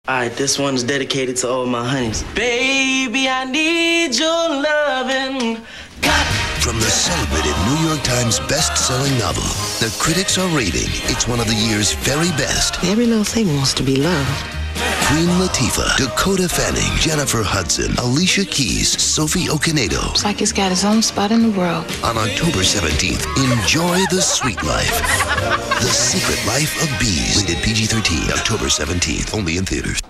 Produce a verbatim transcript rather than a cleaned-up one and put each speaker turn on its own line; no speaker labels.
All right, this one's dedicated to all my honeys. Baby, I need your lovin'. Got
From the celebrated New York Times best-selling novel, the critics are rating it's one of the year's very best.
Every little thing wants to be loved.
Queen Latifah, Dakota Fanning, Jennifer Hudson, Alicia Keys, Sophie Okonedo.
It's like he's got his own spot in the world.
On October seventeenth, enjoy the sweet life. The Secret Life of Bees. Rated P G thirteen, October seventeenth, only in theaters.